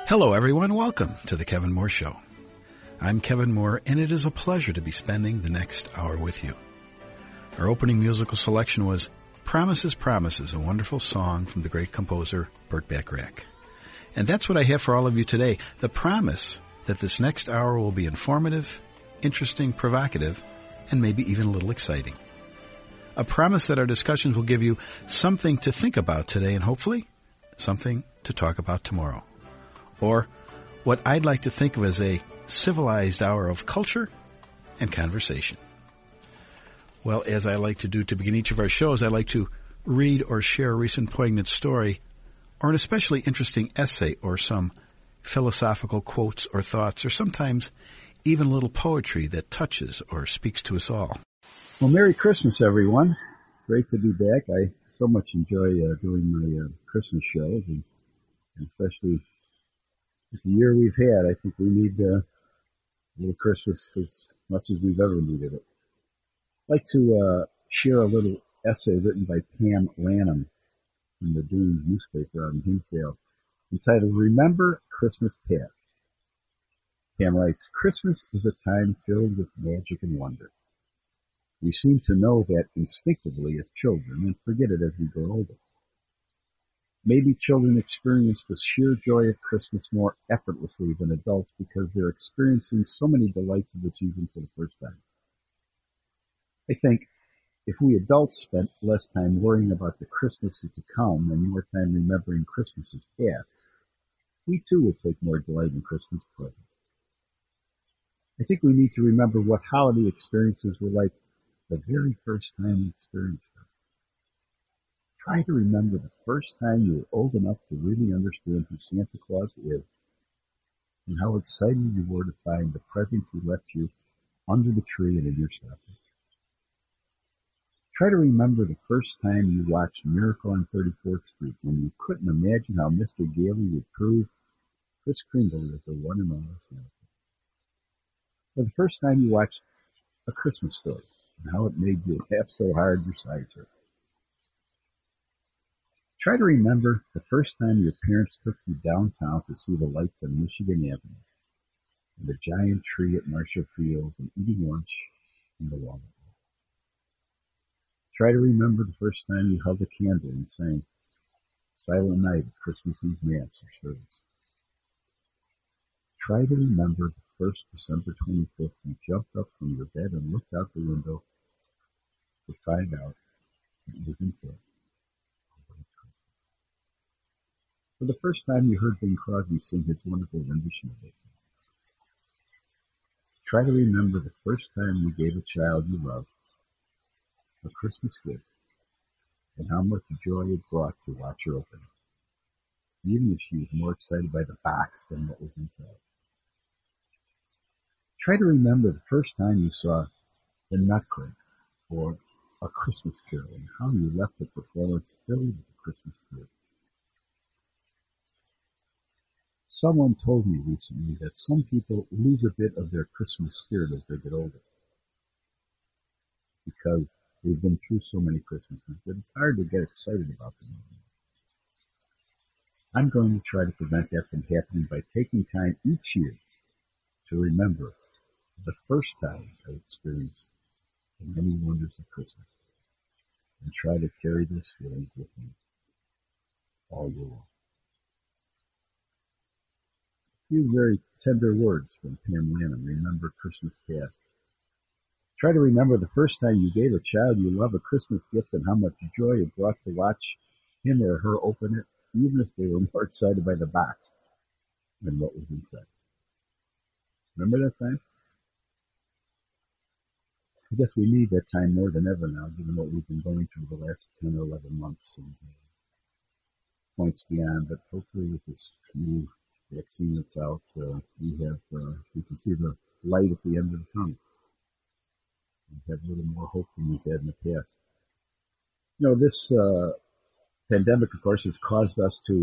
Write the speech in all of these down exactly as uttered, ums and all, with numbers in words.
Hello, everyone. Welcome to The Kevin Moore Show. I'm Kevin Moore, and it is a pleasure to be spending the next hour with you. Our opening musical selection was Promises, Promises, a wonderful song from the great composer Burt Bacharach. And that's what I have for all of you today, the promise that this next hour will be informative, interesting, provocative, and maybe even a little exciting. A promise that our discussions will give you something to think about today and hopefully something to talk about tomorrow. Or what I'd like to think of as a civilized hour of culture and conversation. Well, as I like to do to begin each of our shows, I like to read or share a recent poignant story or an especially interesting essay or some philosophical quotes or thoughts or sometimes even a little poetry that touches or speaks to us all. Well, Merry Christmas, everyone. Great to be back. I so much enjoy uh, doing my uh, Christmas shows, and, and especially with the year we've had, I think we need uh, a little Christmas as much as we've ever needed it. I'd like to uh, share a little essay written by Pam Lanham in the Dunes newspaper out in Hinsdale, entitled Remember Christmas Past. Pam writes, Christmas is a time filled with magic and wonder. We seem to know that instinctively as children and forget it as we grow older. Maybe children experience the sheer joy of Christmas more effortlessly than adults because they're experiencing so many delights of the season for the first time. I think if we adults spent less time worrying about the Christmases to come and more time remembering Christmases past, we too would take more delight in Christmas presents. I think we need to remember what holiday experiences were like the very first time we experienced them. Try to remember the first time you were old enough to really understand who Santa Claus is and how excited you were to find the presents he left you under the tree and in your stocking. Try to remember the first time you watched Miracle on thirty-fourth Street when you couldn't imagine how Mister Gailey would prove Kris Kringle was the one and only Santa. Or the first time you watched A Christmas Story and how it made you laugh so hard your sides hurt. Try to remember the first time your parents took you downtown to see the lights on Michigan Avenue and the giant tree at Marshall Field and eating lunch in the Walnut. Try to remember the first time you held a candle and sang Silent Night at Christmas Eve Mass or service. Try to remember the first December twenty-fifth you jumped up from your bed and looked out the window to find out it was in fact. For the first time you heard Bing Crosby sing his wonderful rendition of it. Try to remember the first time you gave a child you loved a Christmas gift and how much joy it brought to watch her open it, even if she was more excited by the box than what was inside. Try to remember the first time you saw The Nutcracker or A Christmas Carol and how you left the performance filled with the Christmas spirit. Someone told me recently that some people lose a bit of their Christmas spirit as they get older because they've been through so many Christmases that it's hard to get excited about them. I'm going to try to prevent that from happening by taking time each year to remember the first time I experienced the many wonders of Christmas and try to carry those feelings with me all year long. A few very tender words from Pam Lanham. Remember Christmas past. Try to remember the first time you gave a child you love a Christmas gift and how much joy it brought to watch him or her open it, even if they were more excited by the box than what was inside. Remember that time? I guess we need that time more than ever now, given what we've been going through the last ten or eleven months and uh, points beyond. But hopefully with this new vaccine that's out, uh, we have, uh, we can see the light at the end of the tunnel. We have a little more hope than we've had in the past. You know, this uh, pandemic, of course, has caused us to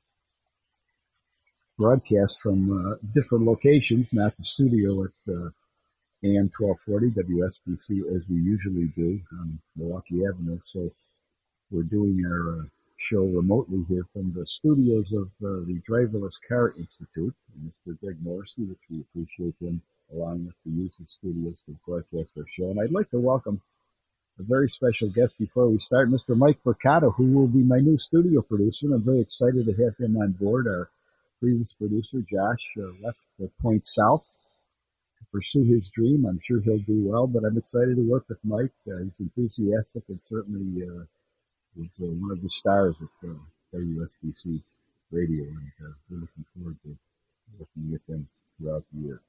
broadcast from uh, different locations, not the studio at uh, A M twelve forty W S B C as we usually do on Milwaukee Avenue. So we're doing our uh, show remotely here from the studios of uh, the Driverless Car Institute, Mister Greg Morrissey, which we appreciate him allowing us to use his studios to broadcast our show. And I'd like to welcome a very special guest before we start, Mister Mike Mercado, who will be my new studio producer. And I'm very excited to have him on board. Our previous producer, Josh, uh, left the Point South to pursue his dream. I'm sure he'll do well, but I'm excited to work with Mike. Uh, he's enthusiastic and certainly uh, is uh, one of the stars at uh, W S B C Radio, and uh, we're looking forward to working with him throughout the year.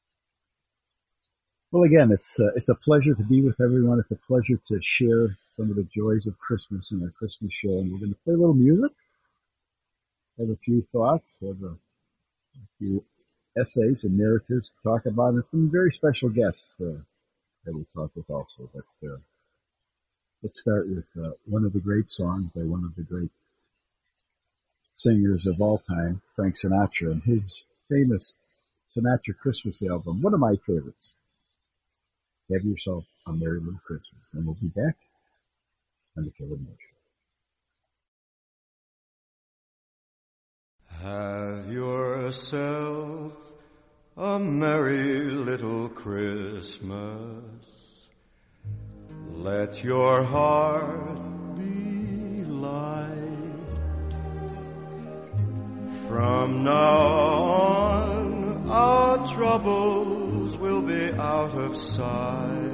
Well, again, it's uh, it's a pleasure to be with everyone. It's a pleasure to share some of the joys of Christmas in our Christmas show, and we're going to play a little music, have a few thoughts, have a, a few essays and narratives to talk about, and some very special guests uh, that we'll talk with also. But uh, let's start with uh, one of the great songs by one of the great singers of all time, Frank Sinatra, and his famous Sinatra Christmas album, one of my favorites. Have yourself a Merry Little Christmas, and we'll be back on the Kevin Moore Show. Have yourself a merry little Christmas. Let your heart be light. From now on, our troubles will be out of sight.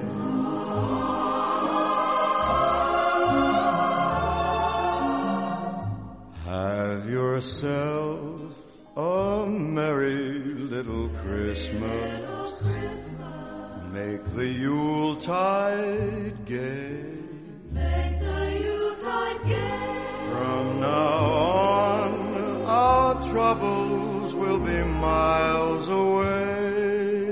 Have yourself a merry little Christmas. Make the Yuletide gay. Make the Yuletide gay. From now on, our troubles will be miles away.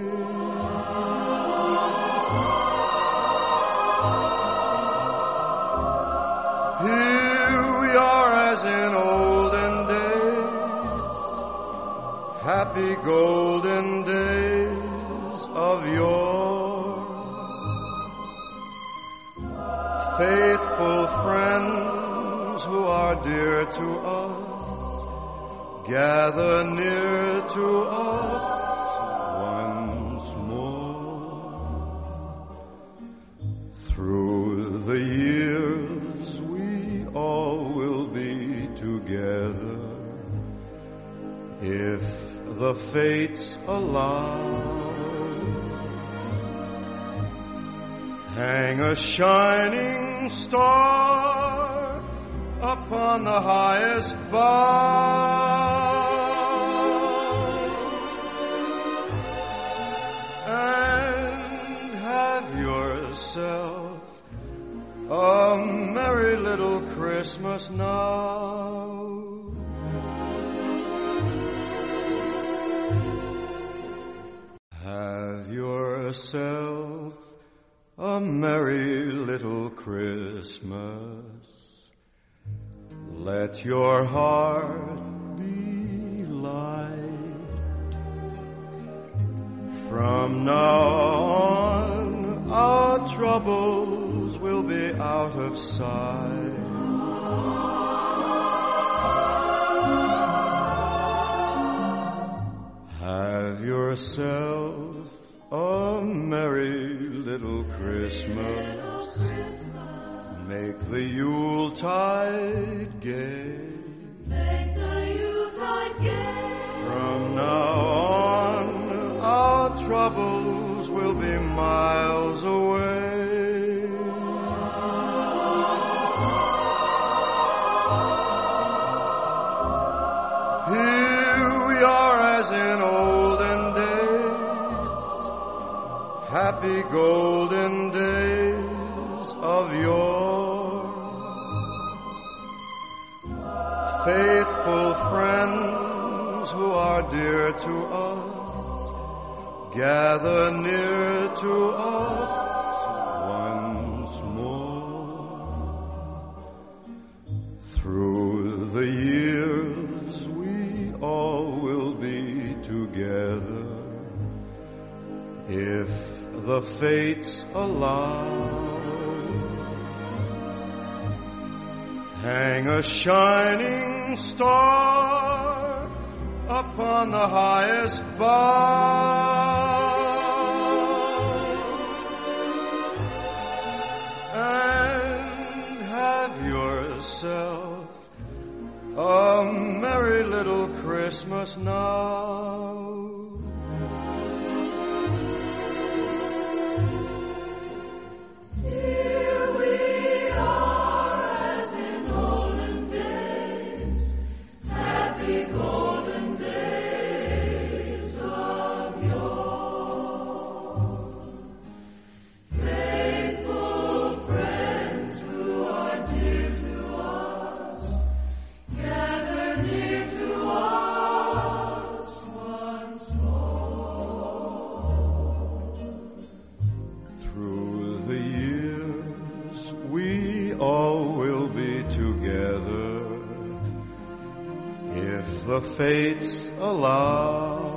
Here we are as in olden days, happy golden days of yore. Faithful friends who are dear to us, gather near to us once more. Through the years we all will be together, if the fates allow. Hang a shining star upon the highest bough, and have yourself a merry little Christmas now. Have yourself a merry little Christmas. Let your heart be light. From now on, our troubles will be out of sight. Have yourself a merry little Christmas. Make the Yuletide gay. Make the Yuletide gay. From now on, our troubles will be miles away. Here we are as in olden days, happy golden days of yore. Faithful friends who are dear to us, gather near to us once more. Through the years we all will be together, if the fates allow. Hang a shining star upon the highest bough, and have yourself a merry little Christmas now. The fates allow,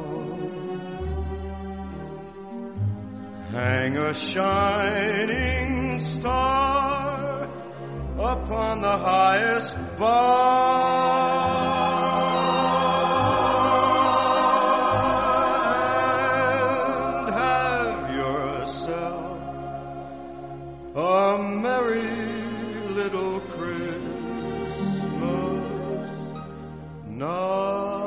hang a shining star upon the highest bough, and have yourself a merry little Christmas now.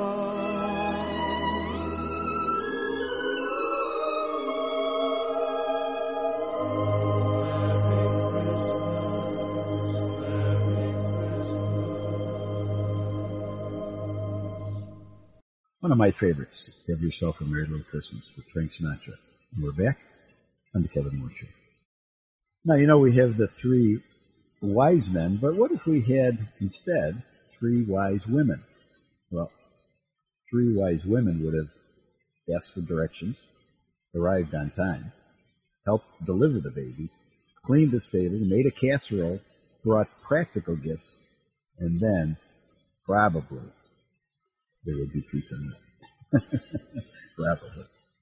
One of my favorites, Have Yourself a Merry Little Christmas with Frank Sinatra. And we're back on the Kevin Moore Show. Now, you know, we have the three wise men, but what if we had instead three wise women? Well, three wise women would have asked for directions, arrived on time, helped deliver the baby, cleaned the stable, made a casserole, brought practical gifts, and then probably there would be peace and milk. Probably.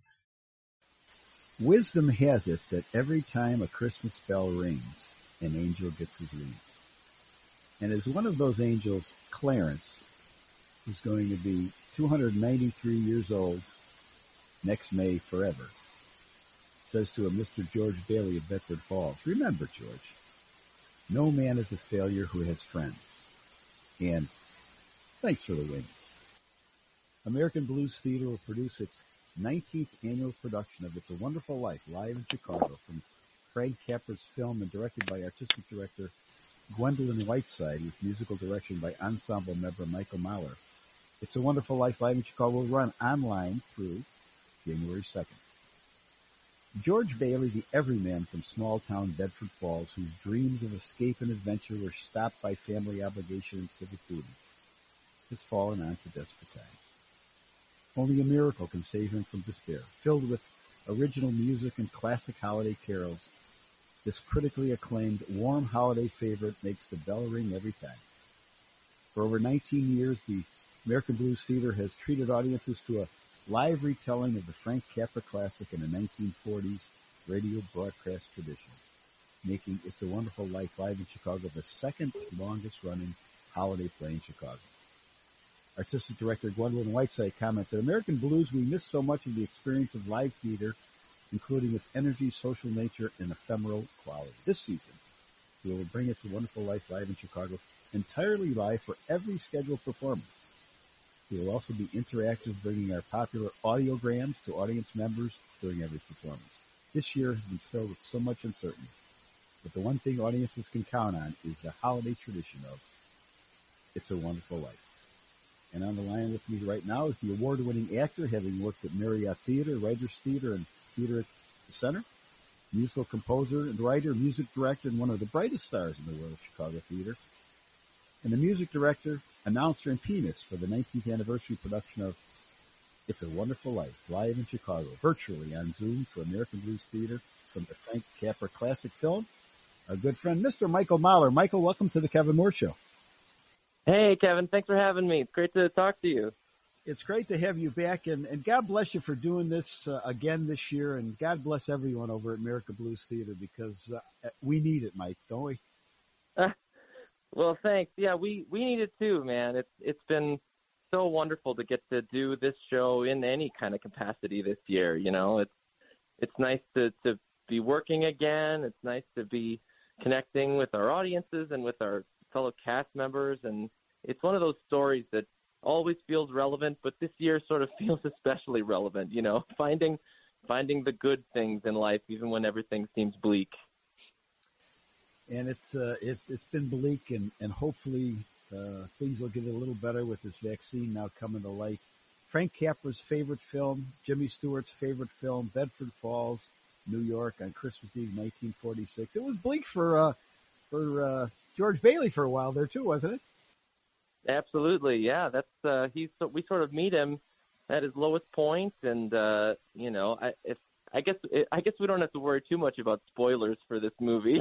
Wisdom has it that every time a Christmas bell rings, an angel gets his wings. And as one of those angels, Clarence, who's going to be two hundred ninety-three years old next May forever, says to a Mister George Bailey of Bedford Falls, remember, George, no man is a failure who has friends. And thanks for the wings. American Blues Theater will produce its nineteenth annual production of It's a Wonderful Life live in Chicago from Frank Capra's film and directed by artistic director Gwendolyn Whiteside with musical direction by ensemble member Michael Mahler. It's a Wonderful Life live in Chicago will run online through January second. George Bailey, the everyman from small-town Bedford Falls, whose dreams of escape and adventure were stopped by family obligation and civic duty, has fallen onto desperate times. Only a miracle can save him from despair. Filled with original music and classic holiday carols, this critically acclaimed warm holiday favorite makes the bell ring every time. For over nineteen years, the American Blues Theater has treated audiences to a live retelling of the Frank Capra classic in the nineteen forties radio broadcast tradition, making It's a Wonderful Life live in Chicago the second longest running holiday play in Chicago. Artistic director Gwendolyn Whiteside commented, American Blues, we miss so much of the experience of live theater, including its energy, social nature, and ephemeral quality. This season, we will bring It's a Wonderful Life live in Chicago entirely live for every scheduled performance. We will also be interactive, bringing our popular audiograms to audience members during every performance. This year has been filled with so much uncertainty, but the one thing audiences can count on is the holiday tradition of It's a Wonderful Life. And on the line with me right now is the award-winning actor, having worked at Marriott Theater, Writers Theater, and Theater at the Center, musical composer and writer, music director, and one of the brightest stars in the world of Chicago theater, and the music director, announcer, and pianist for the nineteenth anniversary production of It's a Wonderful Life, live in Chicago, virtually on Zoom for American Blues Theater from the Frank Capra classic film, our good friend, Mister Michael Mahler. Michael, welcome to the Kevin Moore Show. Hey, Kevin. Thanks for having me. It's great to talk to you. It's great to have you back, and, and God bless you for doing this uh, again this year, and God bless everyone over at American Blues Theater because uh, we need it, Mike, don't we? Uh, Well, thanks. Yeah, we, we need it too, man. It's it's been so wonderful to get to do this show in any kind of capacity this year. You know, it's it's nice to, to be working again. It's nice to be connecting with our audiences and with our fellow cast members. And it's one of those stories that always feels relevant, but this year sort of feels especially relevant. You know, finding finding the good things in life, even when everything seems bleak. And it's uh, it, it's been bleak, and and hopefully uh, things will get a little better with this vaccine now coming to light. Frank Capra's favorite film, Jimmy Stewart's favorite film, Bedford Falls, New York, on Christmas Eve, nineteen forty-six. It was bleak for uh, for uh, George Bailey for a while there too, wasn't it? Absolutely, yeah. That's uh, he's we sort of meet him at his lowest point, and uh, you know, I, if I guess I guess we don't have to worry too much about spoilers for this movie,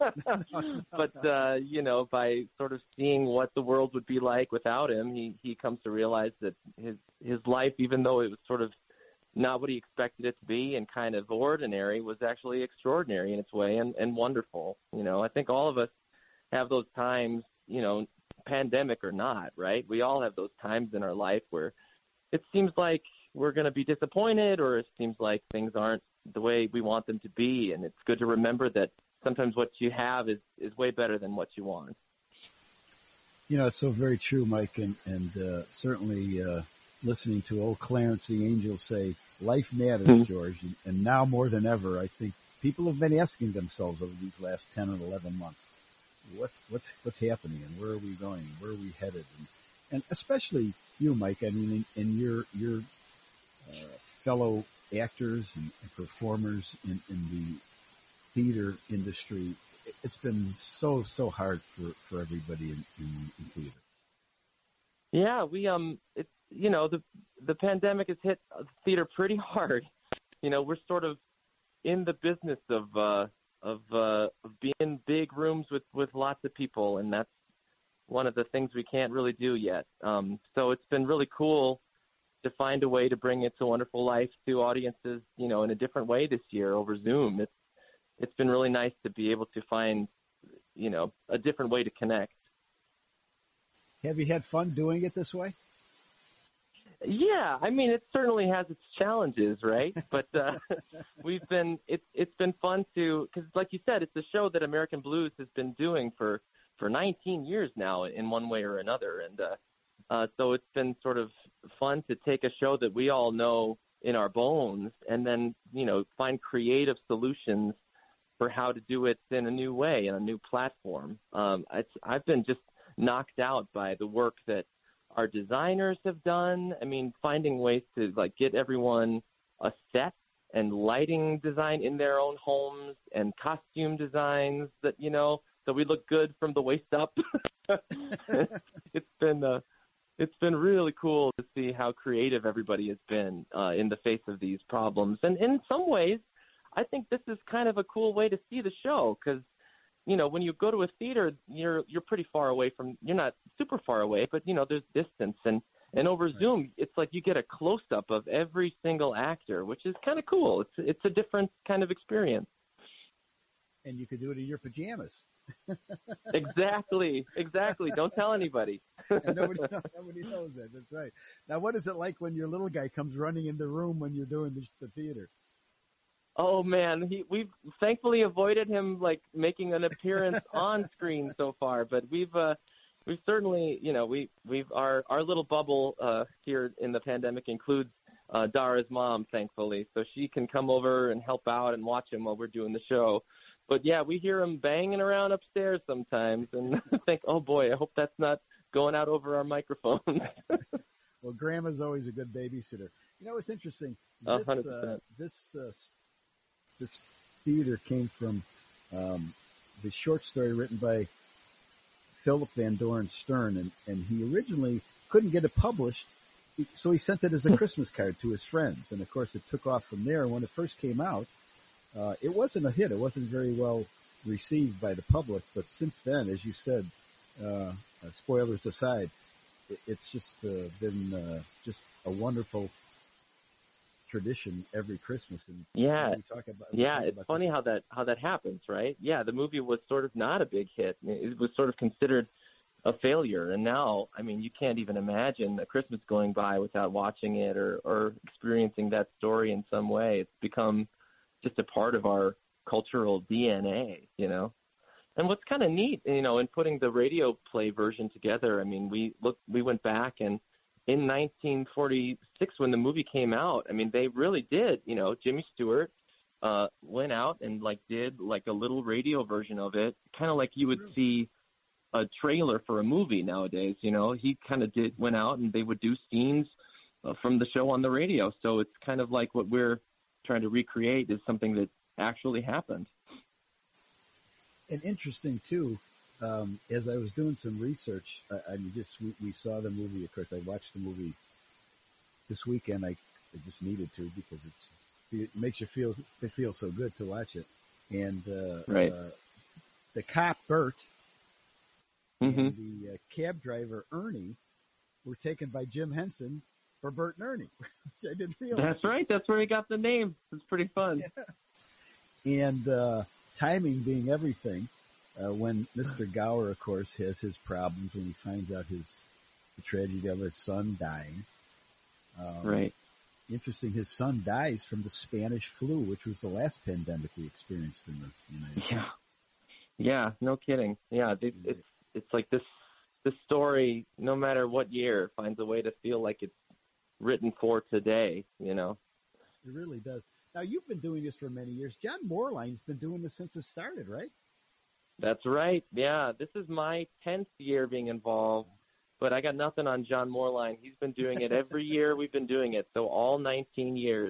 but uh, you know, by sort of seeing what the world would be like without him, he he comes to realize that his his life, even though it was sort of not what he expected it to be and kind of ordinary, was actually extraordinary in its way and, and wonderful. You know, I think all of us have those times, you know, pandemic or not, right? We all have those times in our life where it seems like we're going to be disappointed, or it seems like things aren't the way we want them to be. And it's good to remember that sometimes what you have is, is way better than what you want. You know, it's so very true, Mike, and, and uh, certainly uh, listening to old Clarence the Angel say, life matters, mm-hmm. George, and, and now more than ever, I think people have been asking themselves over these last ten or eleven months, what's, what's, what's happening, and where are we going, where are we headed? And, and especially you, Mike, I mean, in, in your, your uh, fellow actors and, and performers in, in the theater industry, it's been so, so hard for, for everybody in, in, in theater. Yeah, we, um, it's, you know, the, the pandemic has hit theater pretty hard. You know, we're sort of in the business of, uh, of, uh, of being in big rooms with, with lots of people. And that's one of the things we can't really do yet. Um, so it's been really cool to find a way to bring It's a Wonderful Life to audiences, you know, in a different way this year over Zoom. It's, it's been really nice to be able to find, you know, a different way to connect. Have you had fun doing it this way? Yeah, I mean, it certainly has its challenges, right? But uh, we've been it's it's been fun to, because like you said, it's a show that American Blues has been doing for, for nineteen years now in one way or another, and uh, uh, so it's been sort of fun to take a show that we all know in our bones and then, you know, find creative solutions for how to do it in a new way, in a new platform. Um, it's, I've been just knocked out by the work that our designers have done. I mean, finding ways to like get everyone a set and lighting design in their own homes and costume designs that, you know, so we look good from the waist up. It's been, uh, it's been really cool to see how creative everybody has been uh, in the face of these problems. And in some ways, I think this is kind of a cool way to see the show because, you know, when you go to a theater, you're you're pretty far away from, you're not super far away, but, you know, there's distance. And, and over right. Zoom, it's like you get a close-up of every single actor, which is kind of cool. It's it's a different kind of experience. And you could do it in your pajamas. Exactly, exactly. Don't tell anybody. nobody, nobody knows that. That's right. Now, what is it like when your little guy comes running in the room when you're doing the, the theater? Oh man, he we've thankfully avoided him like making an appearance on screen so far, but we've uh we've certainly, you know, we we've our our little bubble uh here in the pandemic includes uh Dara's mom, thankfully, so she can come over and help out and watch him while we're doing the show. But yeah, we hear him banging around upstairs sometimes and think, "Oh boy, I hope that's not going out over our microphones." Well, Grandma's always a good babysitter. You know, it's interesting. This uh, this uh, This theater came from um, the short story written by Philip Van Doren Stern, and, and he originally couldn't get it published, so he sent it as a Christmas card to his friends. And, of course, it took off from there. And when it first came out, uh, it wasn't a hit. It wasn't very well received by the public. But since then, as you said, uh, uh, spoilers aside, it, it's just uh, been uh, just a wonderful tradition every Christmas. And yeah, we talk about, we yeah. talk It's about funny this. how that how that happens, right? Yeah, the movie was sort of not a big hit. It was sort of considered a failure, and now, I mean, you can't even imagine a Christmas going by without watching it or or experiencing that story in some way. It's become just a part of our cultural D N A, you know. And what's kind of neat, you know, in putting the radio play version together, I mean, we look, we went back, and in nineteen forty-six, when the movie came out, I mean, they really did, you know, Jimmy Stewart uh, went out and like did like a little radio version of it, kind of like you would see a trailer for a movie nowadays. You know, he kind of did went out and they would do scenes uh, from the show on the radio. So it's kind of like what we're trying to recreate is something that actually happened. And interesting too, um, as I was doing some research, I, I just we, we saw the movie. Of course, I watched the movie this weekend. I, I just needed to because it's, it makes you feel it feels so good to watch it. And uh, right. uh, the cop Bert mm-hmm. and the uh, cab driver Ernie were taken by Jim Henson for Bert and Ernie, which I didn't realize. That's right. That's where he got the name. It's pretty fun. Yeah. And uh, timing being everything, uh, when Mister Gower, of course, has his problems when he finds out his the tragedy of his son dying. Um, right. Interesting, his son dies from the Spanish flu, which was the last pandemic we experienced in the United States. Yeah. Yeah, no kidding. Yeah, it, it's it's like this this story, no matter what year, finds a way to feel like it's written for today, you know. It really does. Now, you've been doing this for many years. John Moorline's been doing this since it started, right? That's right. Yeah, this is my tenth year being involved, but I got nothing on John Moorline. He's been doing it every year we've been doing it, so all nineteen years.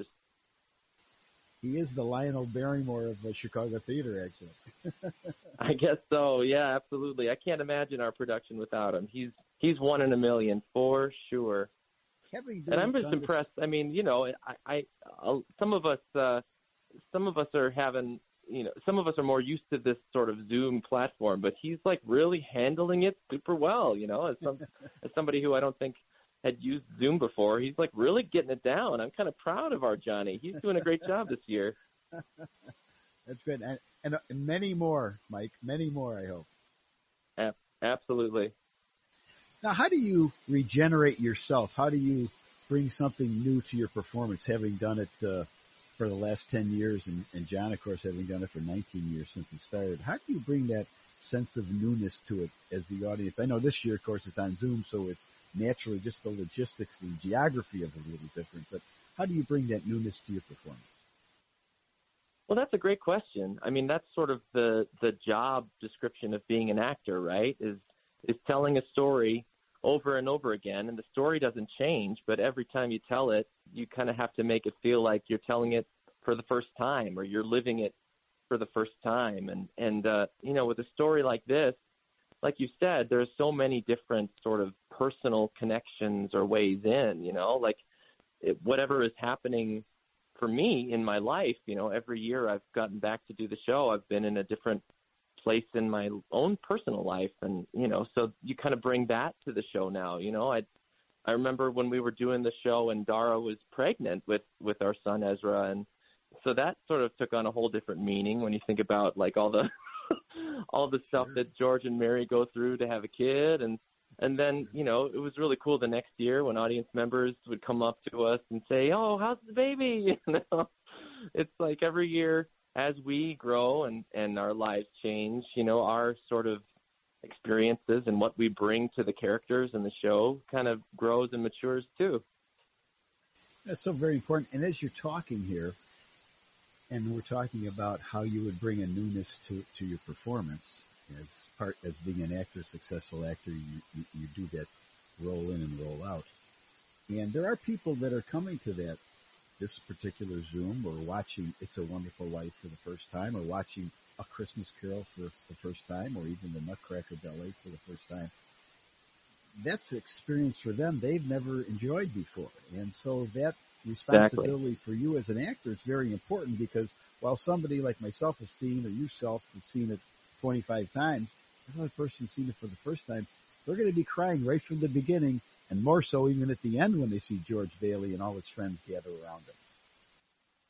He is the Lionel Barrymore of the Chicago theater, actually. I guess so. Yeah, absolutely. I can't imagine our production without him. He's he's one in a million for sure. And I'm just impressed. I mean, you know, I, I, I some of us, uh, some of us are having, you know, some of us are more used to this sort of Zoom platform, but he's like really handling it super well. You know, as some, as somebody who I don't think had used Zoom before, he's like really getting it down. I'm kind of proud of our Johnny. He's doing a great job this year. That's good, and, and, and many more, Mike. Many more, I hope. A- absolutely. Now, how do you regenerate yourself? How do you bring something new to your performance, having done it uh, for the last ten years, and, and John, of course, having done it for nineteen years since he started? How do you bring that sense of newness to it as the audience? I know this year, of course, it's on Zoom, so it's naturally just the logistics and geography of it a little different. But how do you bring that newness to your performance? Well, that's a great question. I mean, that's sort of the, the job description of being an actor, right, is is telling a story over and over again, and the story doesn't change, but every time you tell it, you kind of have to make it feel like you're telling it for the first time or you're living it for the first time. And, and uh, you know, with a story like this, like you said, there's so many different sort of personal connections or ways in, you know, like it, whatever is happening for me in my life, you know, every year I've gotten back to do the show, I've been in a different place in my own personal life. And, you know, so you kind of bring that to the show now. You know, I, I remember when we were doing the show and Dara was pregnant with, with our son Ezra. And so that sort of took on a whole different meaning when you think about like all the, all the stuff that George and Mary go through to have a kid. And, and then, you know, it was really cool the next year when audience members would come up to us and say, "Oh, how's the baby?" You know, it's like every year as we grow and, and our lives change, you know, our sort of experiences and what we bring to the characters in the show kind of grows and matures too. That's so very important. And as you're talking here, and we're talking about how you would bring a newness to, to your performance as part, as being an actor, successful actor, you, you, you do that roll in and roll out. And there are people that are coming to that, this particular Zoom, or watching It's a Wonderful Life for the first time, or watching A Christmas Carol for the first time, or even The Nutcracker Ballet for the first time. That's an experience for them they've never enjoyed before. And so that responsibility exactly. for you as an actor is very important, because while somebody like myself has seen, or yourself has seen it twenty-five times, another person has seen it for the first time, they're going to be crying right from the beginning, and more so even at the end when they see George Bailey and all his friends gather around him.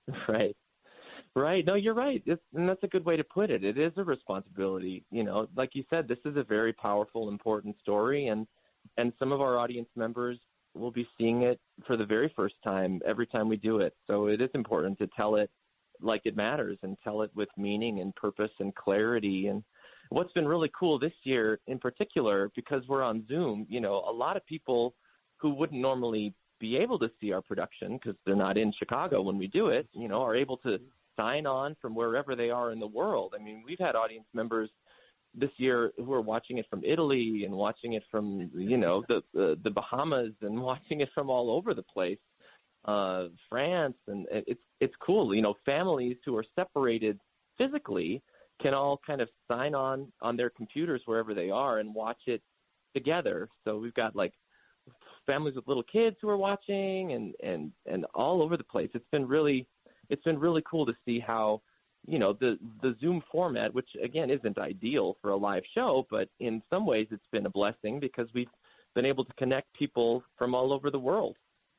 Right. Right. No, you're right. It's, and that's a good way to put it. It is a responsibility. You know, like you said, this is a very powerful, important story, and and some of our audience members will be seeing it for the very first time every time we do it. So it is important to tell it like it matters and tell it with meaning and purpose and clarity. And what's been really cool this year in particular, because we're on Zoom, you know, a lot of people who wouldn't normally be able to see our production because they're not in Chicago when we do it, you know, are able to sign on from wherever they are in the world. I mean, we've had audience members this year who are watching it from Italy and watching it from, you know, the the, the Bahamas and watching it from all over the place, uh, France, and it's it's cool. You know, families who are separated physically can all kind of sign on on their computers wherever they are and watch it together. So we've got like families with little kids who are watching and and and all over the place. It's been really it's been really cool to see how, you know, the the Zoom format, which again isn't ideal for a live show, but in some ways it's been a blessing because we've been able to connect people from all over the world.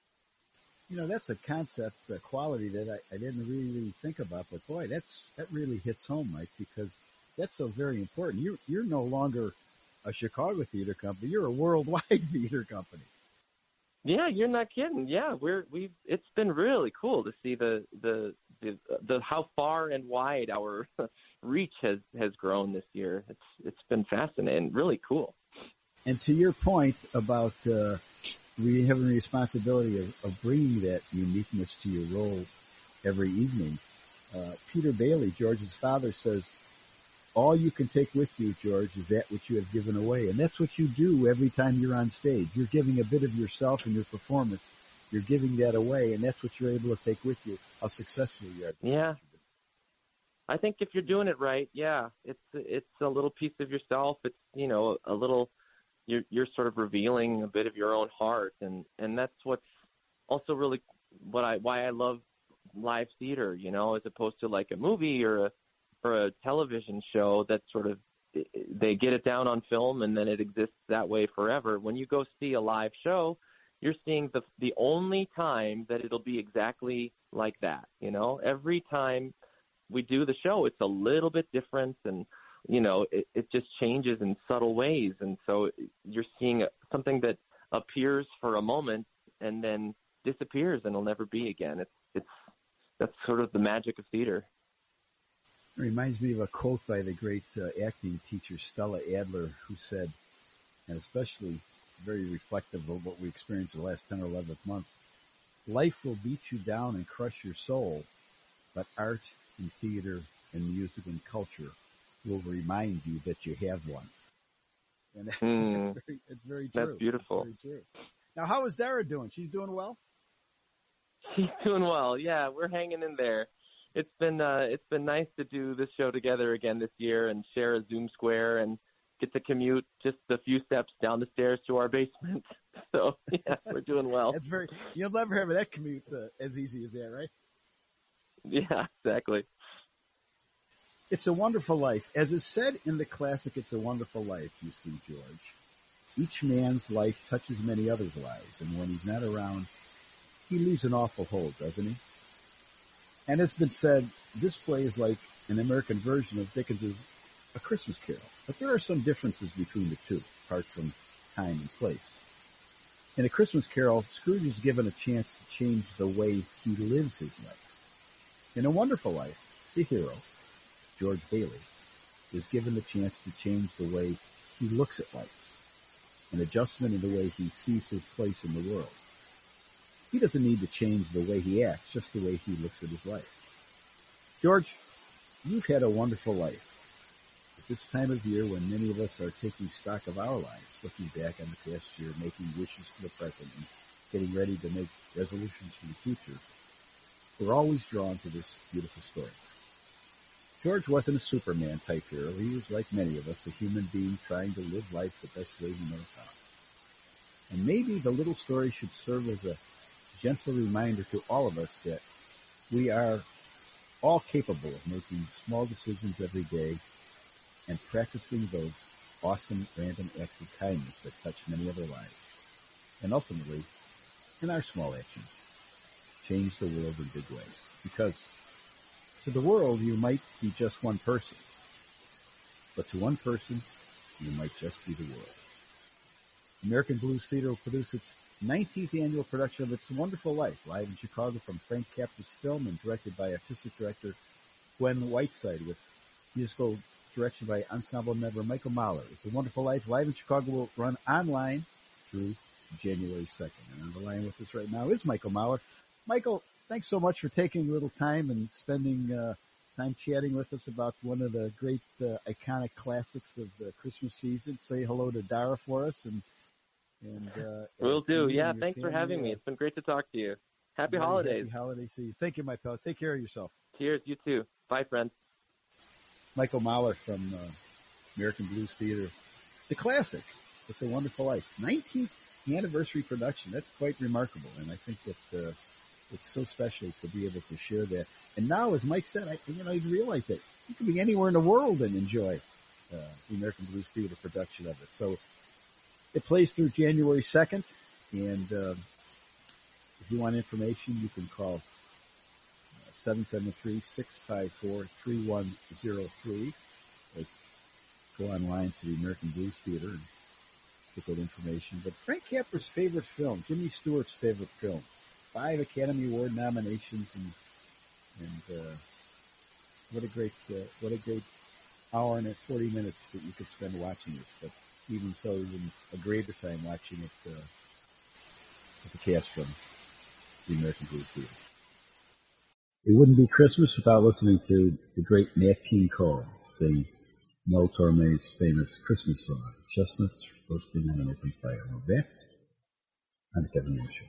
You know, that's a concept, a quality that I, I didn't really think about, but boy, that's that really hits home, Mike, because that's so very important. You you're no longer a Chicago theater company; you're a worldwide theater company. Yeah, you're not kidding. Yeah, we're we've it's been really cool to see the the the, the how far and wide our reach has, has grown this year. It's it's been fascinating, really cool. And to your point about uh, we have a responsibility of, of bringing that uniqueness to your role every evening. Uh, Peter Bailey, George's father, says, all you can take with you, George, is that which you have given away. And that's what you do every time you're on stage. You're giving a bit of yourself in your performance. You're giving that away, and that's what you're able to take with you, how successful you are. Yeah. I think if you're doing it right, yeah, it's it's a little piece of yourself. It's, you know, a little, you're, you're sort of revealing a bit of your own heart. And, and that's what's also really what I why I love live theater, you know, as opposed to like a movie or a or a television show that sort of they get it down on film and then it exists that way forever. When you go see a live show, you're seeing the the only time that it'll be exactly like that. You know, every time we do the show, it's a little bit different, and you know, it, it just changes in subtle ways. And so you're seeing something that appears for a moment and then disappears and will never be again. It's it's that's sort of the magic of theater. It reminds me of a quote by the great uh, acting teacher Stella Adler, who said, and especially very reflective of what we experienced the last ten or eleven months, life will beat you down and crush your soul, but art and theater and music and culture will remind you that you have one. And mm, it's, very, it's very true. That's beautiful. It's very true. Now, how is Dara doing? She's doing well? She's doing well. Yeah, we're hanging in there. It's been uh, it's been nice to do this show together again this year and share a Zoom square and get to commute just a few steps down the stairs to our basement. So yeah, we're doing well. That's very. You'll never have that commute uh, as easy as that, right? Yeah, exactly. It's a Wonderful Life, as is said in the classic. It's a Wonderful Life. You see, George. Each man's life touches many others' lives, and when he's not around, he leaves an awful hole, doesn't he? And it's been said, this play is like an American version of Dickens's A Christmas Carol. But there are some differences between the two, apart from time and place. In A Christmas Carol, Scrooge is given a chance to change the way he lives his life. In A Wonderful Life, the hero, George Bailey, is given the chance to change the way he looks at life, an adjustment in the way he sees his place in the world. He doesn't need to change the way he acts, just the way he looks at his life. George, you've had a wonderful life. At this time of year when many of us are taking stock of our lives, looking back on the past year, making wishes for the present, and getting ready to make resolutions for the future, we're always drawn to this beautiful story. George wasn't a Superman type hero. He was, like many of us, a human being trying to live life the best way he knows how. And maybe the little story should serve as a gentle reminder to all of us that we are all capable of making small decisions every day and practicing those awesome random acts of kindness that touch many other lives. And ultimately, in our small actions, change the world in big ways. because to the world you might be just one person, but to one person you might just be the world. American Blues Theater will produce its nineteenth annual production of It's a Wonderful Life, live in Chicago from Frank Capra's film and directed by artistic director Gwen Whiteside, with musical direction by ensemble member Michael Mahler. It's a Wonderful Life, live in Chicago, will run online through January second. And on the line with us right now is Michael Mahler. Michael, thanks so much for taking a little time and spending uh, time chatting with us about one of the great uh, iconic classics of the Christmas season. Say hello to Dara for us. and And, uh, Will do. Yeah, thanks family. for having me. It's been great to talk to you. Happy holidays. Happy holiday season. Thank you, my pal. Take care of yourself. Cheers. You too. Bye, friends. Michael Mahler from uh, American Blues Theater. The classic, It's a Wonderful Life. nineteenth anniversary production. That's quite remarkable. And I think that uh, it's so special to be able to share that. And now, as Mike said, I you know, I realize that you can be anywhere in the world and enjoy uh, the American Blues Theater production of it. So it plays through January second, and uh, if you want information, you can call uh, seven seven three, six five four, three one zero three. Or go online to the American Blues Theater and get that information. But Frank Capra's favorite film, Jimmy Stewart's favorite film, five Academy Award nominations, and and uh, what a great uh, what a great hour and forty minutes that you could spend watching this. But even so, even a greater time watching it uh, with the cast from the American Blues Theater. It wouldn't be Christmas without listening to the great Nat King Cole sing Mel Torme's famous Christmas song, Chestnuts Roasting on an Open Fire. We're back on the Kevin Moore Show.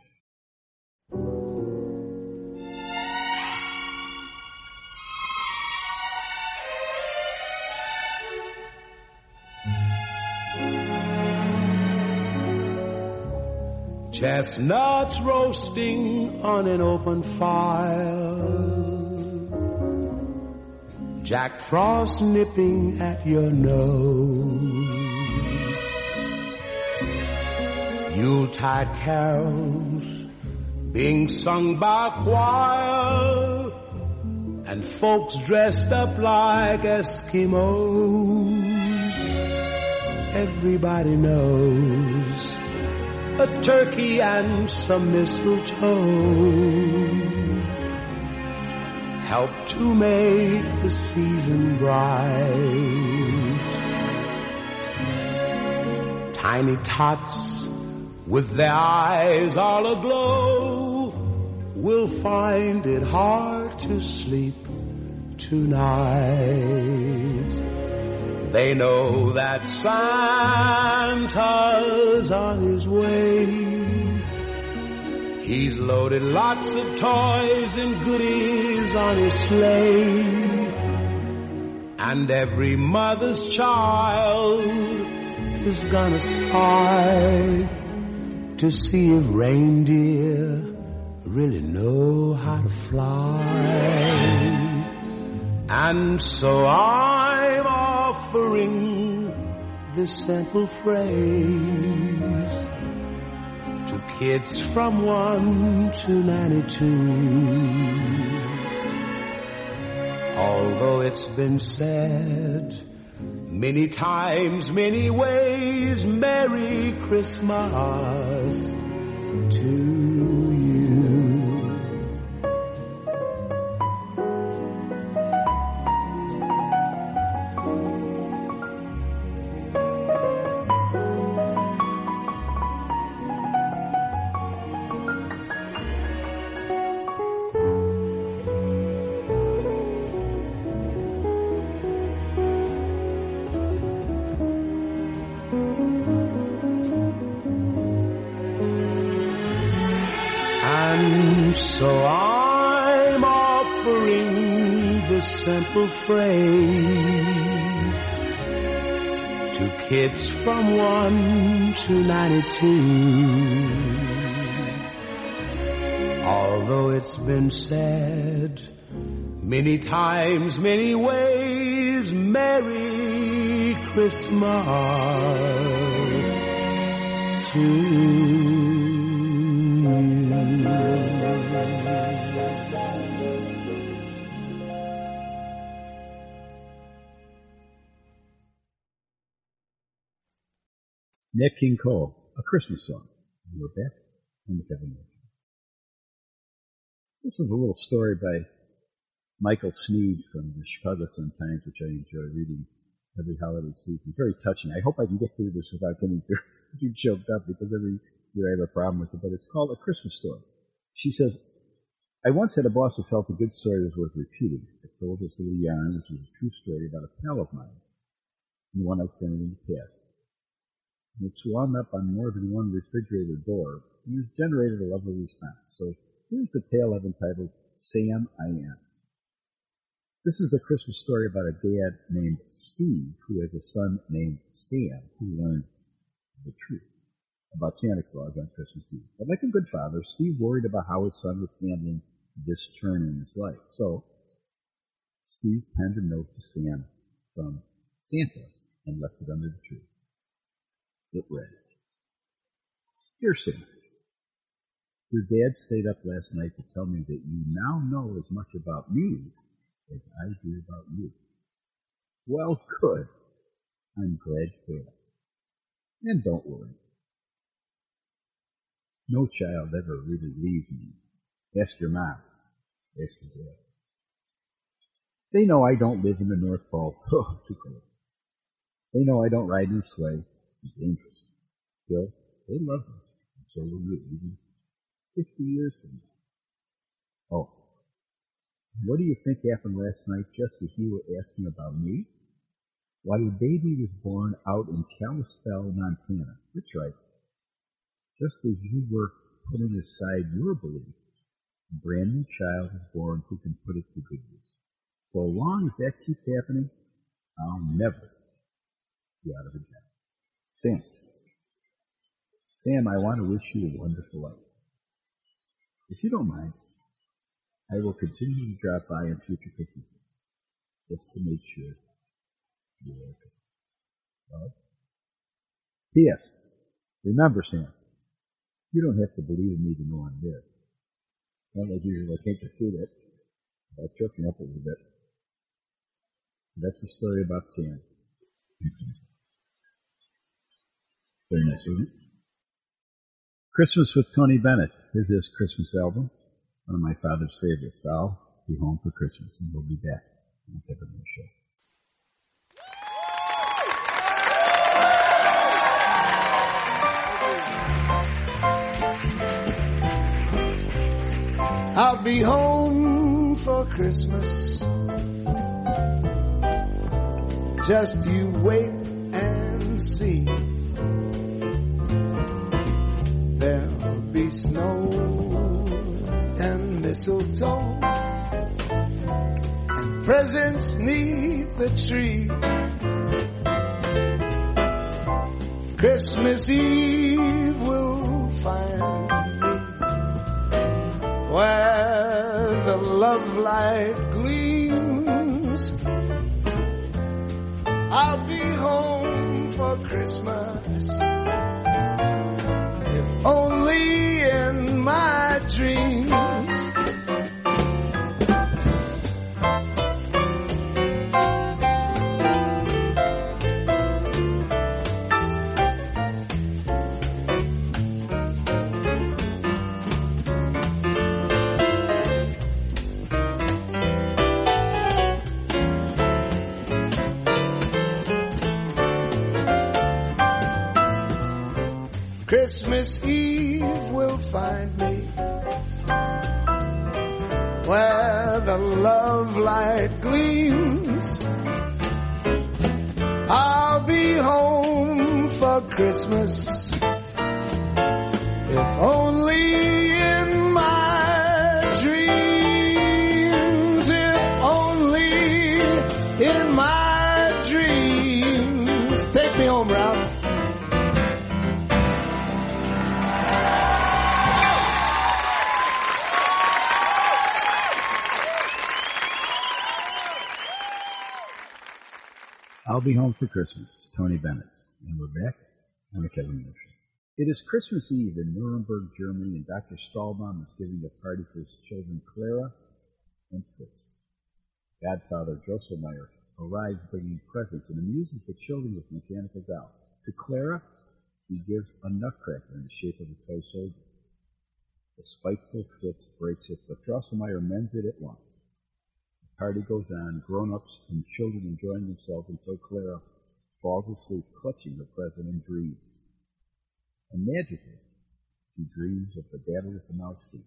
Chestnuts roasting on an open fire, Jack Frost nipping at your nose, Yuletide carols being sung by choir, and folks dressed up like Eskimos. Everybody knows a turkey and some mistletoe help to make the season bright. Tiny tots with their eyes all aglow will find it hard to sleep tonight. They know that Santa's on his way. He's loaded lots of toys and goodies on his sleigh. And every mother's child is gonna spy to see if reindeer really know how to fly. And so I'm offering this simple phrase to kids from one to ninety-two. Although it's been said many times, many ways, Merry Christmas to you. So I'm offering this simple phrase to kids from one to ninety-two. Although it's been said many times, many ways, Merry Christmas to you. Nat King Cole, A Christmas Song. And we're back on the Kevin Moore Show. This is a little story by Michael Sneed from the Chicago Sun-Times, which I enjoy reading every holiday season. Very touching. I hope I can get through this without getting too choked up, because every year I have a problem with it, but it's called A Christmas Story. She says, I once had a boss who felt a good story was worth repeating. I told this little yarn, which is a true story about a pal of mine, and one I've been in the past. And it's wound up on more than one refrigerator door, and has generated a lovely response. So here's the tale I've entitled, Sam I Am. This is the Christmas story about a dad named Steve who has a son named Sam who learned the truth about Santa Claus on Christmas Eve. But like a good father, Steve worried about how his son was handling this turn in his life. So Steve penned a note to Sam from Santa and left it under the tree. It read, Dear Sam, your dad stayed up last night to tell me that you now know as much about me as I do about you. Well, good. I'm glad for that. And don't worry. No child ever really leaves me. Ask your mom. Ask your dad. They know I don't live in the North Pole. Oh, too cold. They know I don't ride in a sleigh. It's dangerous. Still, they love me. And so will you, even fifty years from now. Oh. What do you think happened last night just as you were asking about me? Why, your baby was born out in Kalispell, Montana. That's right. Just as you were putting aside your belief, a brand new child is born who can put it to good use. So long as that keeps happening, I'll never be out of a job. Sam. Sam, I want to wish you a wonderful life. If you don't mind, I will continue to drop by on future Christmases, just to make sure you're okay. Well, P S. Remember, Sam, you don't have to believe in me to know I'm there. Not like usually I can't get through that by choking up a little bit. That's the story about Sam. Very nice, isn't it? Christmas with Tony Bennett is his Christmas album. One of my father's favorites. I'll be home for Christmas, and we'll be back on the Kevin Moore Show. I'll be home for Christmas. Just you wait and see. There'll be snow and mistletoe and presents neath the tree. Christmas Eve will find me where the love light gleams. I'll be home for Christmas, if only in my dreams. Christmas Eve will find me where the love light gleams. I'll be home for Christmas, if only in my dreams, if only in my dreams. Take me home, Ralph. I'll be home for Christmas, Tony Bennett. And we're back on the Kevin Moore Show. It is Christmas Eve in Nuremberg, Germany, and Doctor Stahlbaum is giving a party for his children, Clara and Fritz. Godfather Drosselmeyer arrives bringing presents and amuses the children with mechanical dolls. To Clara, he gives a nutcracker in the shape of a toy soldier. The spiteful Fritz breaks it, but Drosselmeyer mends it at once. The party goes on, grown-ups and children enjoying themselves until Clara falls asleep clutching her present and dreams. And magically, she dreams of the battle with the Mouse King.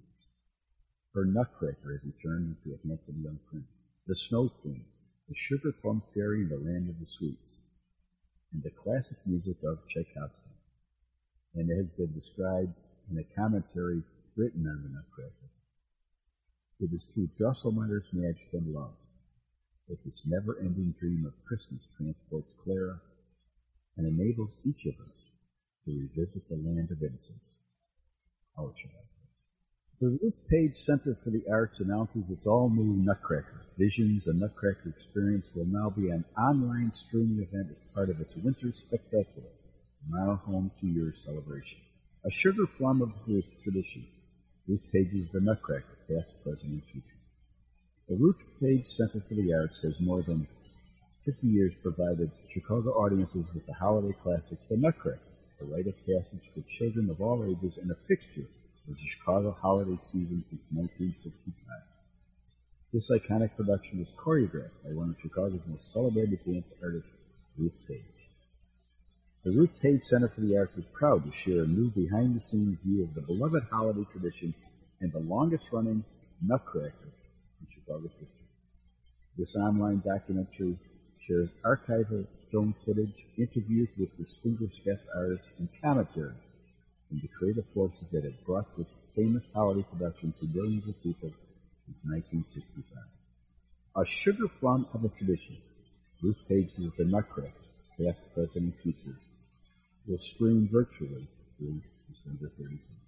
Her nutcracker has returned into a handsome young prince, the Snow Queen, the Sugar Plum Fairy in the land of the sweets, and the classic music of Tchaikovsky. And it has been described in a commentary written on the nutcracker. It is through Drosselmeyer's magic and love that this never-ending dream of Christmas transports Clara and enables each of us to revisit the land of innocence, our childhood. The Ruth Page Center for the Arts announces its all-new Nutcracker. Visions, a Nutcracker Experience, will now be an online streaming event as part of its Winter Spectacular, Mile Home two-year celebration. A sugar plum of Ruth tradition, Ruth Page's The Nutcracker, past, present, and future. The Ruth Page Center for the Arts has more than fifty years provided Chicago audiences with the holiday classic The Nutcracker, a rite of passage for children of all ages and a fixture of the Chicago holiday season since nineteen sixty-five. This iconic production was choreographed by one of Chicago's most celebrated dance artists, Ruth Page. The Ruth Page Center for the Arts is proud to share a new behind-the-scenes view of the beloved holiday tradition and the longest-running Nutcracker in Chicago's history. This online documentary shares archival film footage, interviews with distinguished guest artists, and commentary from the creative forces that have brought this famous holiday production to millions of people since nineteen sixty-five. A sugar plum of a tradition, Ruth Page's The Nutcracker, past, present, and future, will stream virtually through December thirty-first.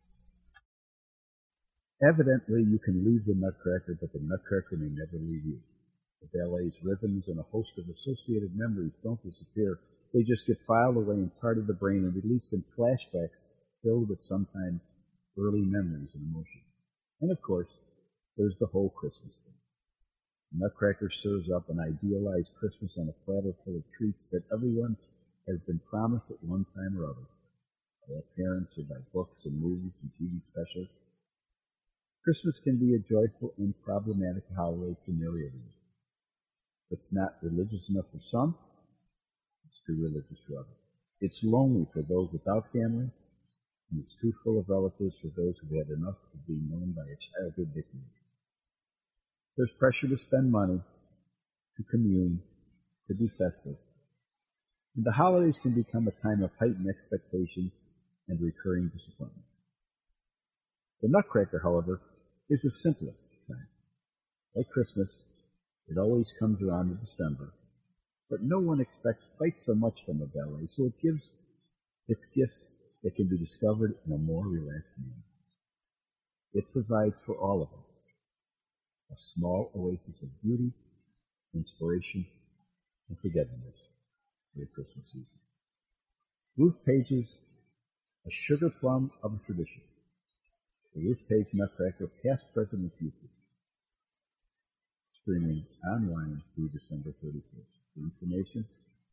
Evidently, you can leave the Nutcracker, but the Nutcracker may never leave you. The ballet's rhythms and a host of associated memories don't disappear. They just get filed away in part of the brain and released in flashbacks filled with sometimes early memories and emotions. And of course, there's the whole Christmas thing. The Nutcracker serves up an idealized Christmas on a platter full of treats that everyone has been promised at one time or other, by our parents or by books and movies and T V specials. Christmas can be a joyful and problematic holiday for nearly everyone. It's not religious enough for some, it's too religious for others. It's lonely for those without family, and it's too full of relatives for those who've had enough of being known by a childhood nickname. There's pressure to spend money, to commune, to be festive. And the holidays can become a time of heightened expectations and recurring disappointment. The Nutcracker, however, is the simplest time. Like Christmas, it always comes around in December, but no one expects quite so much from a ballet, so it gives its gifts that can be discovered in a more relaxed manner. It provides for all of us a small oasis of beauty, inspiration, and togetherness for the Christmas season. Ruth Page's A Sugar Plum of a Tradition. The Ruth Page Nutcracker, past, present, and future. Streaming online through December thirty-first. For information,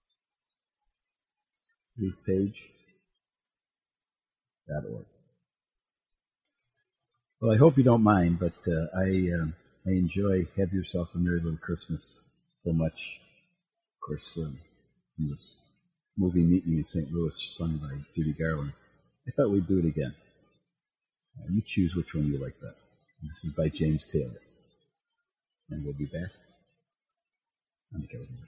ruth page dot org. Well, I hope you don't mind, but uh, I uh, I enjoy Have Yourself a Merry Little Christmas so much. Of course, um, in this movie Meet Me in Saint Louis, sung by Judy Garland, I thought we'd do it again. Uh, you choose which one you like best. And this is by James Taylor. And we'll be back on the Kevin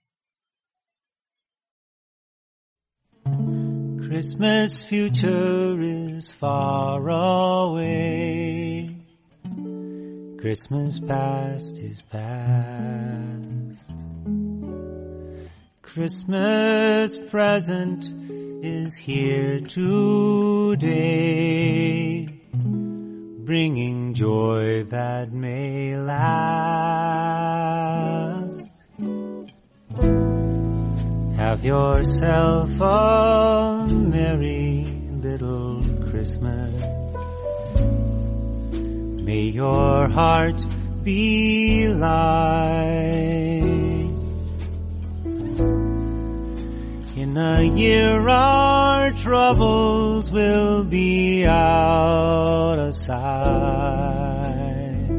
Moore Show. Christmas future is far away. Christmas past is past. Christmas present is here today, bringing joy that may last. Have yourself a merry little Christmas. May your heart be light. In a year our troubles will be out of sight.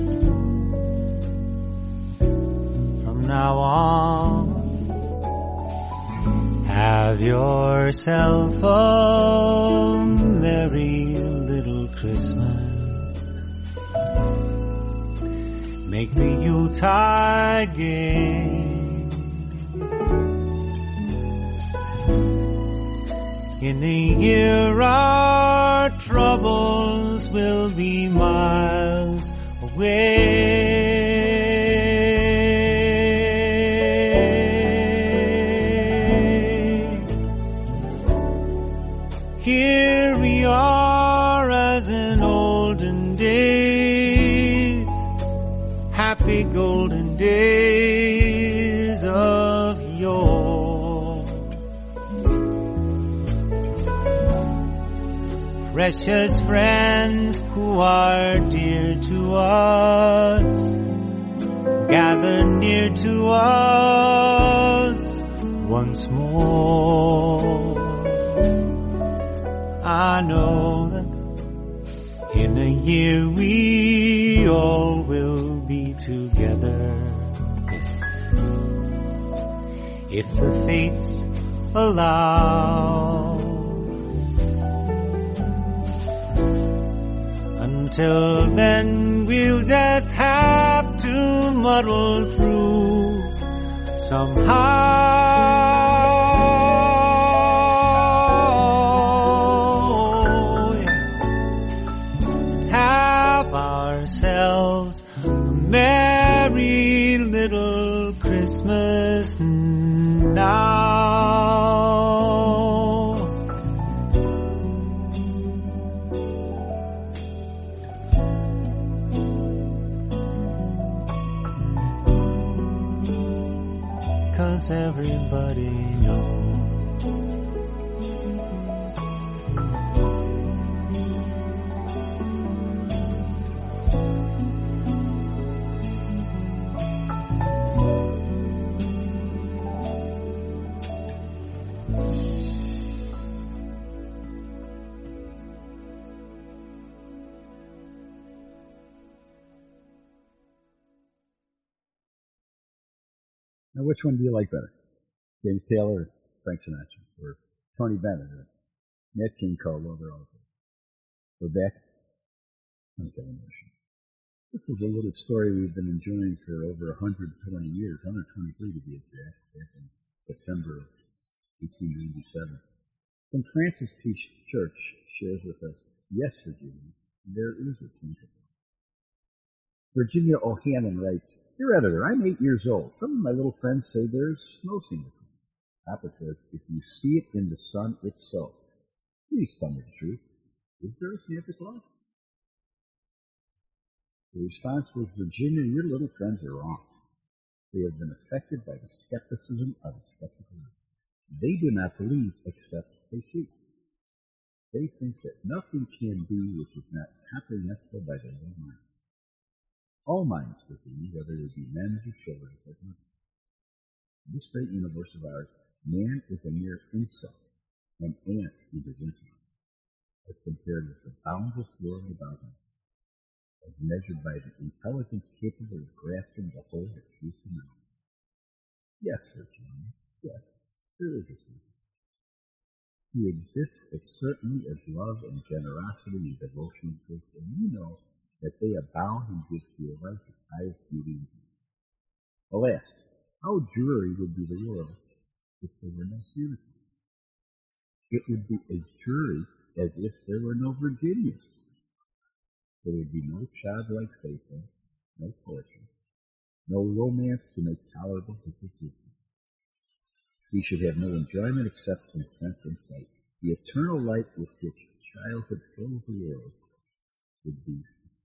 From now on, have yourself a merry little Christmas. Make the Yuletide gay. In a year our troubles will be miles away. Here we are as in olden days, happy golden days of yore. Precious friends who are dear to us, gather near to us once more. I know that in a year we all will be together, if the fates allow. Until then we'll just have to muddle through somehow. Have ourselves a merry little Christmas now. Cause everybody knows Now, which one do you like better? James Taylor or Frank Sinatra? Or Tony Bennett or Nat King Cole? Well, they're all good. We're back. Okay, this is a little story we've been enjoying for over one hundred twenty years, one hundred twenty-three to be exact, back in September of eighteen ninety-seven. When Francis P. Church shares with us, yes, Virginia, there is a Santa Claus. Virginia O'Hanlon writes, Dear Editor, I'm eight years old. Some of my little friends say there's no Santa Claus. Papa says, if you see it in the sun, it's so. Please tell me the truth. Is there a Santa Claus? The response was, Virginia, your little friends are wrong. They have been affected by the skepticism of a skeptical mind. They do not believe except they see. They think that nothing can be which is not comprehensible by their own mind. All minds believe, whether they be men's or children's, like nothing. In this great universe of ours, man is a mere insect, an ant in his intellect, as compared with the boundless world about him, as measured by the intelligence capable of grasping the whole of truth and knowledge. Yes, Virginia, yes, there is a Santa. He exists as certainly as love and generosity and devotion exist, and we know that they abound and give to your life its highest beauty and beauty. Alas, how dreary would be the world if there were no Santa Claus. It would be as dreary as if there were no Virginias. There would be no childlike faith, no poetry, no romance to make tolerable his existence. We should have no enjoyment except in sense and sight. The eternal light with which childhood fills the world would be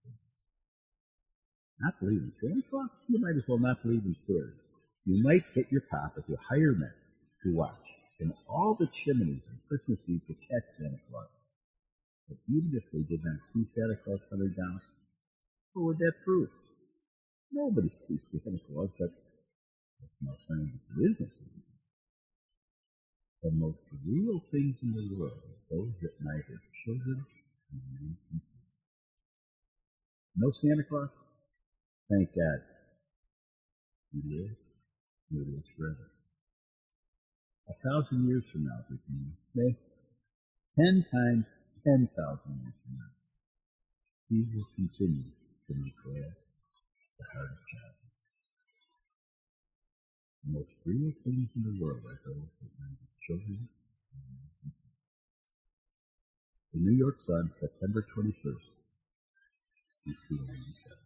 not believe in Santa Claus? You might as well not believe in fairies. You might get your papa to hire men to watch in all the chimneys on Christmas Eve to catch Santa Claus. But even if they did not see Santa Claus coming down, what would that prove? Nobody sees Santa Claus, but that's no sign that there is no Santa Claus. The most real things in the world are those that neither children nor men can see. No Santa Claus? Thank God. He lives, he lives forever. A thousand years from now, Virginia, may ten times ten thousand years from now, he will continue to make glad the heart of childhood. The most real things in the world are those that neither children nor men can see. The New York Sun, September twenty-first, nineteen ninety-seven.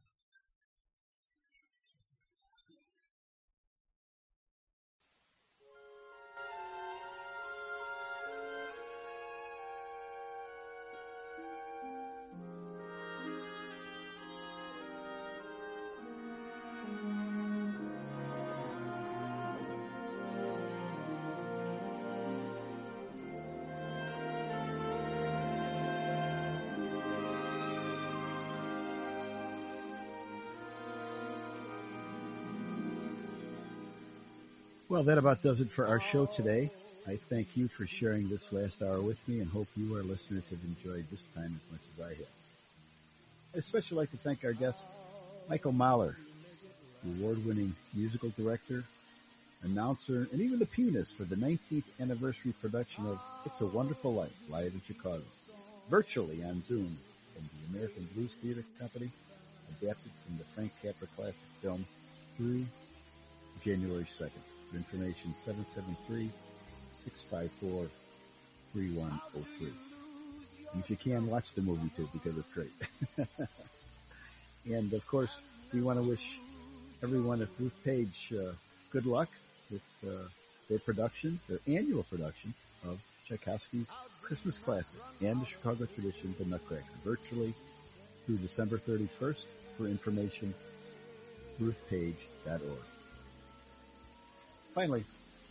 Well, that about does it for our show today. I thank you for sharing this last hour with me and hope you, our listeners, have enjoyed this time as much as I have. I'd especially like to thank our guest, Michael Mahler, the award-winning musical director, announcer, and even the pianist for the nineteenth anniversary production of It's a Wonderful Life, live in Chicago, virtually on Zoom from the American Blues Theater Company, adapted from the Frank Capra classic film through January second. For information, seven seven three, six five four, three one zero three. And if you can, watch the movie too, because it's great. And of course, we want to wish everyone at Ruth Page uh, good luck with uh, their production, their annual production of Tchaikovsky's Christmas classic and the Chicago tradition, The Nutcracker, virtually through December thirty-first. For information, ruth page dot org. Finally,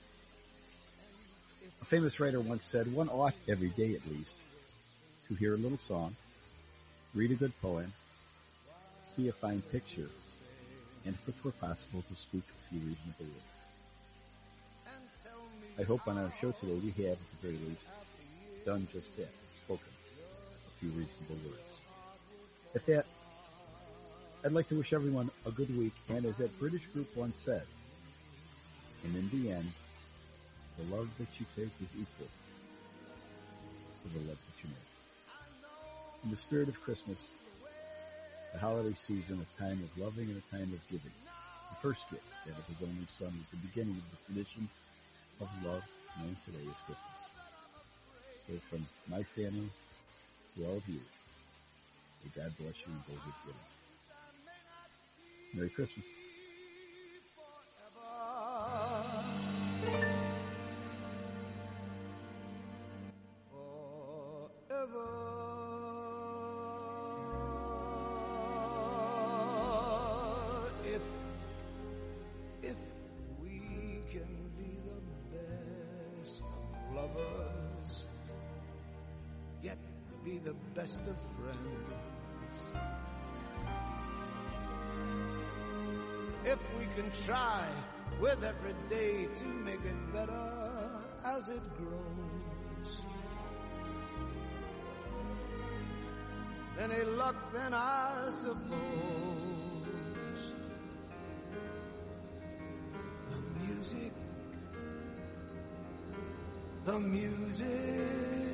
a famous writer once said, one ought every day at least to hear a little song, read a good poem, see a fine picture, and if it were possible to speak a few reasonable words. I hope on our show today we have, at the very least, done just that, spoken a few reasonable words. At that, I'd like to wish everyone a good week, and as that British group once said, and in the end, the love that you take is equal to the love that you make. In the spirit of Christmas, the holiday season, a time of loving and a time of giving. The first gift, that of his only Son, was the beginning of the tradition of love known today as Christmas. So from my family to all of you, may God bless you and go with you. Merry Christmas. The best of friends. If we can try with every day to make it better as it grows, any luck then I suppose. The music, the music